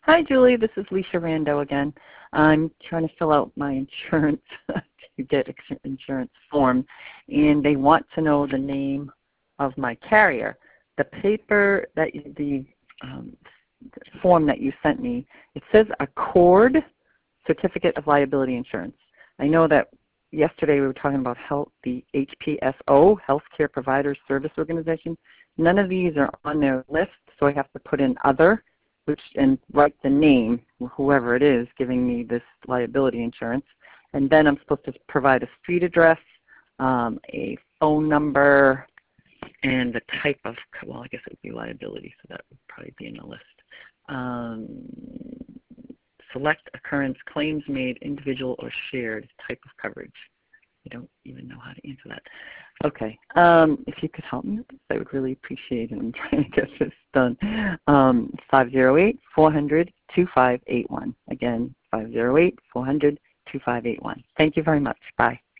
Hi, Julie. This is Lisa Rando again. I'm trying to fill out my insurance to get insurance form, and they want to know the name of my carrier. The paper that the form that you sent me, it says Accord Certificate of Liability Insurance. I know that yesterday we were talking about the HPSO, Healthcare Provider Service Organization. None of these are on their list, so I have to put in other, and write the name, whoever it is, giving me this liability insurance. And then I'm supposed to provide a street address, a phone number, and the type of, well, I guess it would be liability, so that would probably be in the list. Select occurrence, claims made, individual or shared, type of coverage. I don't even know how to answer that. Okay, if you could help me with this, I would really appreciate it. I'm trying to get this done. 508-400-2581. Again, 508-400-2581. Thank you very much. Bye.